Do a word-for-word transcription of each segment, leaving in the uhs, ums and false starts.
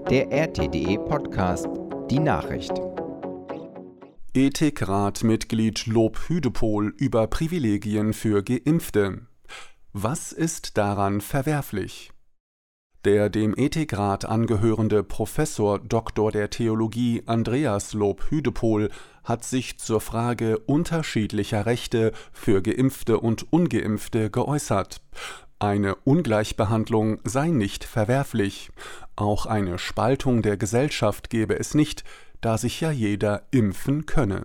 der R T D E Podcast, die Nachricht. Ethikrat-Mitglied Lobhüdepohl über Privilegien für Geimpfte. Was ist daran verwerflich? Der dem Ethikrat angehörende Professor Doktor der Theologie Andreas Lobhüdepohl hat sich zur Frage unterschiedlicher Rechte für Geimpfte und Ungeimpfte geäußert. Eine Ungleichbehandlung sei nicht verwerflich. Auch eine Spaltung der Gesellschaft gebe es nicht, da sich ja jeder impfen könne.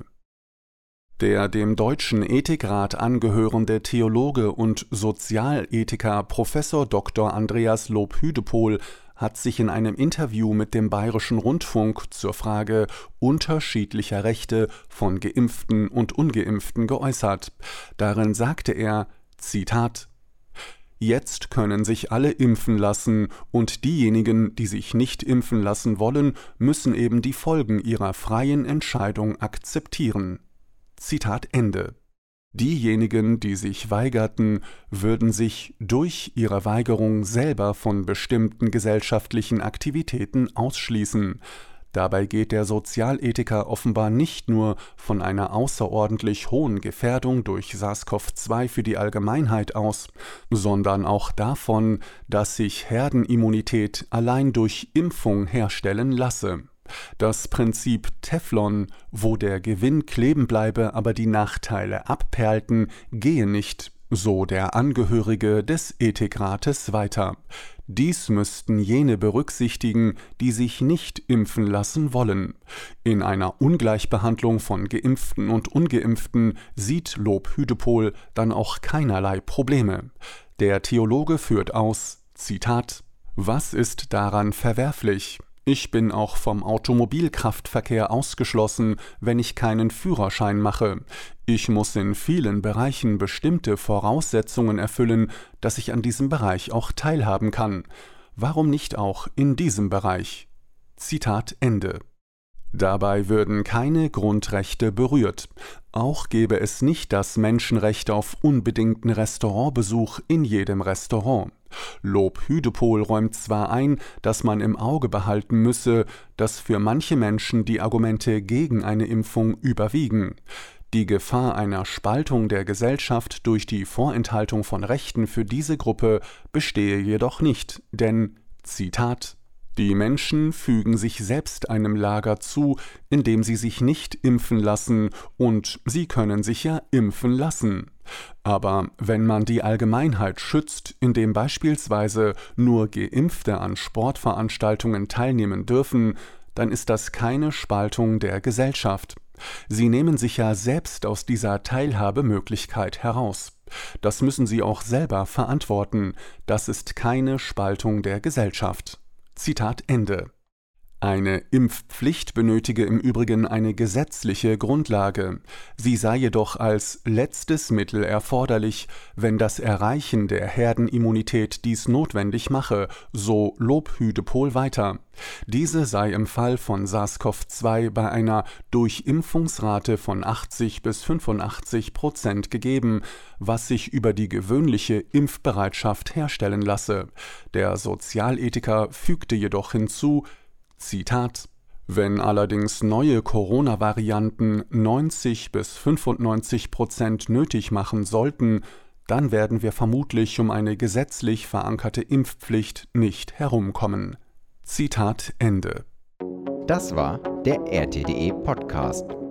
Der dem Deutschen Ethikrat angehörende Theologe und Sozialethiker Professor Doktor Andreas Lobhüdepohl hat sich in einem Interview mit dem Bayerischen Rundfunk zur Frage unterschiedlicher Rechte von Geimpften und Ungeimpften geäußert. Darin sagte er, Zitat: Jetzt können sich alle impfen lassen, und diejenigen, die sich nicht impfen lassen wollen, müssen eben die Folgen ihrer freien Entscheidung akzeptieren. Zitat Ende. Diejenigen, die sich weigerten, würden sich durch ihre Weigerung selber von bestimmten gesellschaftlichen Aktivitäten ausschließen. Dabei geht der Sozialethiker offenbar nicht nur von einer außerordentlich hohen Gefährdung durch SARS-C o V zwei für die Allgemeinheit aus, sondern auch davon, dass sich Herdenimmunität allein durch Impfung herstellen lasse. Das Prinzip Teflon, wo der Gewinn kleben bleibe, aber die Nachteile abperlten, gehe nicht, so der Angehörige des Ethikrates weiter. Dies müssten jene berücksichtigen, die sich nicht impfen lassen wollen. In einer Ungleichbehandlung von Geimpften und Ungeimpften sieht Lobhüdepohl dann auch keinerlei Probleme. Der Theologe führt aus, Zitat: Was ist daran verwerflich? Ich bin auch vom Automobilkraftverkehr ausgeschlossen, wenn ich keinen Führerschein mache. Ich muss in vielen Bereichen bestimmte Voraussetzungen erfüllen, dass ich an diesem Bereich auch teilhaben kann. Warum nicht auch in diesem Bereich? Zitat Ende. Dabei würden keine Grundrechte berührt. Auch gäbe es nicht das Menschenrecht auf unbedingten Restaurantbesuch in jedem Restaurant. Lobhüdepohl räumt zwar ein, dass man im Auge behalten müsse, dass für manche Menschen die Argumente gegen eine Impfung überwiegen. Die Gefahr einer Spaltung der Gesellschaft durch die Vorenthaltung von Rechten für diese Gruppe bestehe jedoch nicht, denn, Zitat: Die Menschen fügen sich selbst einem Lager zu, indem sie sich nicht impfen lassen, und sie können sich ja impfen lassen. Aber wenn man die Allgemeinheit schützt, indem beispielsweise nur Geimpfte an Sportveranstaltungen teilnehmen dürfen, dann ist das keine Spaltung der Gesellschaft. Sie nehmen sich ja selbst aus dieser Teilhabemöglichkeit heraus. Das müssen sie auch selber verantworten. Das ist keine Spaltung der Gesellschaft. Zitat Ende. Eine Impfpflicht benötige im Übrigen eine gesetzliche Grundlage. Sie sei jedoch als letztes Mittel erforderlich, wenn das Erreichen der Herdenimmunität dies notwendig mache, so Lobhüdepohl weiter. Diese sei im Fall von SARS-C o V zwei bei einer Durchimpfungsrate von achtzig bis fünfundachtzig Prozent gegeben, was sich über die gewöhnliche Impfbereitschaft herstellen lasse. Der Sozialethiker fügte jedoch hinzu, Zitat: Wenn allerdings neue Corona-Varianten neunzig bis fünfundneunzig Prozent nötig machen sollten, dann werden wir vermutlich um eine gesetzlich verankerte Impfpflicht nicht herumkommen. Zitat Ende. Das war der R T D E Podcast.